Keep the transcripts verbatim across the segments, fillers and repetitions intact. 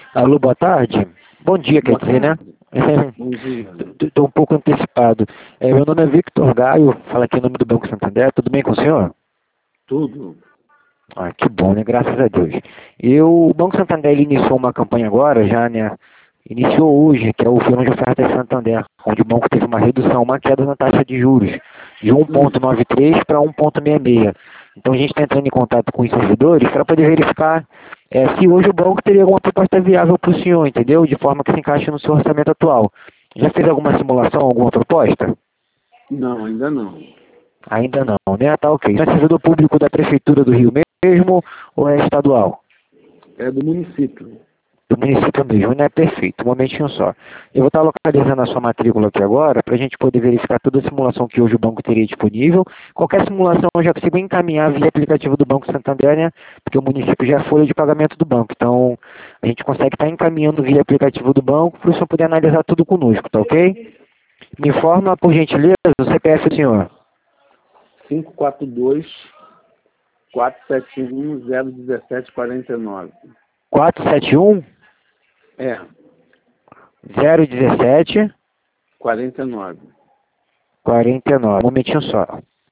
Alô, boa tarde. Bom dia, quer Boa dizer, né? tarde. Bom dia. Estou um pouco antecipado. É, meu nome é Victor Gaio, fala aqui em nome do Banco Santander. Tudo bem com o senhor? Tudo. Ah, que bom, né? Graças a Deus. Eu, o Banco Santander ele iniciou uma campanha agora, já, né? Iniciou hoje, que é o Verão de Ofertas Santander, onde o banco teve uma redução, uma queda na taxa de juros, de um vírgula noventa e três para um vírgula sessenta e seis. Então a gente está entrando em contato com os servidores para poder verificar é, se hoje o banco teria alguma proposta viável para o senhor, entendeu? De forma que se encaixe no seu orçamento atual. Já fez alguma simulação, alguma proposta? Não, ainda não. Ainda não, né? Tá ok. Isso é servidor público da Prefeitura do Rio mesmo ou é estadual? É do município. Do município mesmo, né? Perfeito. Um momentinho só. Eu vou estar localizando a sua matrícula aqui agora para a gente poder verificar toda a simulação que hoje o banco teria disponível. Qualquer simulação eu já consigo encaminhar via aplicativo do Banco Santander, né? Porque o município já é folha de pagamento do banco. Então, a gente consegue estar encaminhando via aplicativo do banco para o senhor poder analisar tudo conosco, tá ok? Me informa, por gentileza, o C P F do senhor. cinco quatro dois, quatro sete um, zero um sete quatro nove. quatro sete um, É, zero um sete, quarenta e nove. quarenta e nove. Um momentinho só.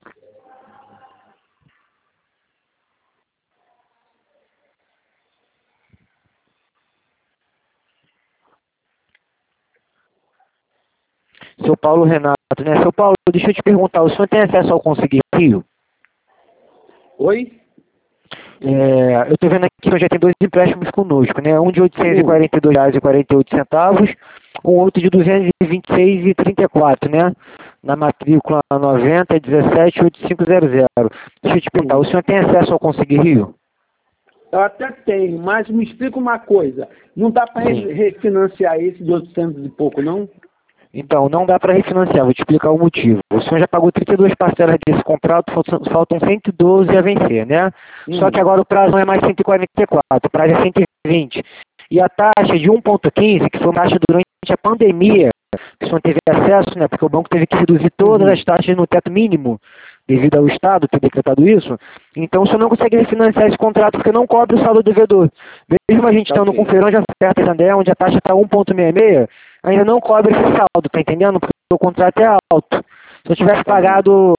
Seu Paulo Renato, né? Seu Paulo, deixa eu te perguntar, o senhor tem acesso ao Conseguir Rio? Oi? É, eu estou vendo aqui que o senhor já tem dois empréstimos conosco, né? Um de oitocentos e quarenta e dois reais e quarenta e oito centavos, um outro de duzentos e vinte e seis reais e trinta e quatro, né? Na matrícula noventa dezessete oito cinco zero zero. Deixa eu te perguntar, o senhor tem acesso ao Conseguir Rio? Eu até tenho, mas me explica uma coisa. Não dá para Sim. refinanciar esse de oitocentos e pouco, não? Então, não dá para refinanciar, vou te explicar o motivo. O senhor já pagou trinta e duas parcelas desse contrato, faltam faltam cento e doze a vencer, né? Só que Hum. agora o prazo não é mais cento e quarenta e quatro, o prazo é cento e vinte. E a taxa de um vírgula quinze, que foi uma taxa durante a pandemia, que o senhor teve acesso, né? Porque o banco teve que reduzir todas Uhum. as taxas no teto mínimo, devido ao Estado ter decretado isso. Então, o senhor não consegue refinanciar esse contrato porque não cobre o saldo do devedor. Mesmo a gente Tá estando ok. com feirão de oferta Santander, onde a taxa está um vírgula sessenta e seis, ainda não cobre esse saldo, tá entendendo? Porque o contrato é alto. Se eu tivesse Tá bom. pagado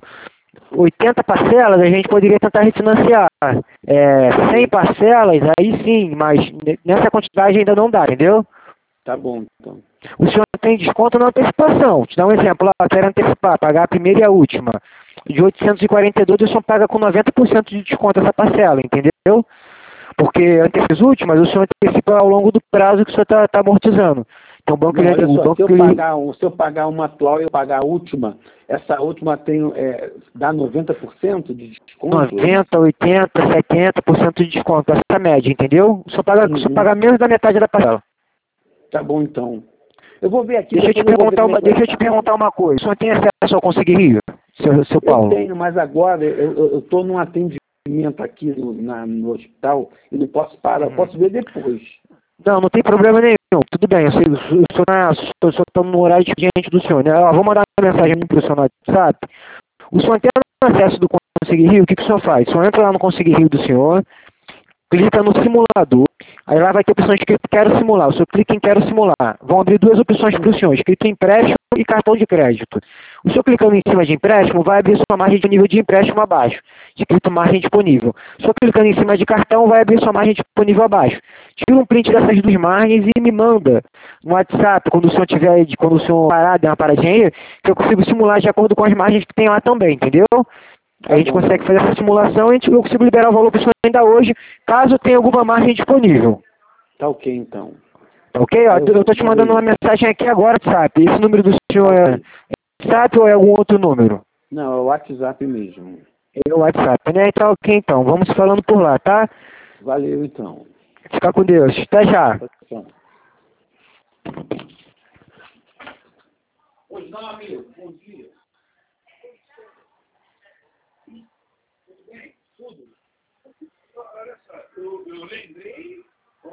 oitenta parcelas, a gente poderia tentar refinanciar. É, cem parcelas, aí sim, mas nessa quantidade ainda não dá, entendeu? Tá bom, então. O senhor tem desconto na antecipação. Vou te dar um exemplo, lá, quero antecipar, pagar a primeira e a última. De oitocentos e quarenta e dois, o senhor paga com noventa por cento de desconto essa parcela, entendeu? Porque as últimas, o senhor antecipa ao longo do prazo que o senhor está tá amortizando. Então, o banco, Não, ele, olha o só, se banco eu ele, pagar, um- se eu pagar uma atual e eu pagar a última, essa última tem, é, dá noventa por cento de desconto, é isso? noventa, oitenta, setenta por cento de desconto, essa média, entendeu? O senhor paga, o senhor Uhum. paga menos da metade da parcela. Tá bom, então. Eu vou ver aqui, Deixa eu te depois eu vou ver perguntar como é uma, que vai deixa eu te ficar. perguntar uma coisa. O senhor tem acesso ao Conseguir Rio, seu, seu Eu Paulo? tenho, mas agora eu estou num atendimento aqui no, na- no hospital e não posso parar, eu Uhum. posso ver depois. Não, não tem problema nenhum. Tudo bem, eu sei, o senhor está no horário expediente do senhor, né? Eu vou mandar uma mensagem para o senhor no WhatsApp. O senhor tem acesso do Conseguir Rio, o que, que o senhor faz? O senhor entra lá no Conseguir Rio do senhor, clica no simulador, aí lá vai ter opções escrito quero simular. O senhor clica em quero simular. Vão abrir duas opções para o senhor, escrito empréstimo e cartão de crédito. O senhor clicando em cima de empréstimo, vai abrir sua margem de nível de empréstimo abaixo, escrito margem disponível. O senhor clicando em cima de cartão, vai abrir sua margem disponível abaixo. Tira um print dessas duas margens e me manda no WhatsApp, quando o senhor tiver, quando o senhor parar, der uma paradinha aí, que eu consigo simular de acordo com as margens que tem lá também, entendeu? Tá A gente bom, consegue então. fazer essa simulação e a gente, eu consigo liberar o valor para o senhor ainda hoje, caso tenha alguma margem disponível. Tá ok, então. Tá ok? Ó, Aí eu eu estou te vou mandando ver uma isso. mensagem aqui agora, WhatsApp. Esse número do Tá senhor é ok. WhatsApp ou é algum outro número? Não, é o WhatsApp mesmo. É o WhatsApp, né? Então, ok, então. Vamos falando por lá, tá? Valeu, então. Fica com Deus. Até já. Tchau. Pois não, amigo. Bom dia. Tudo bem? Tudo. Olha só, eu, eu lembrei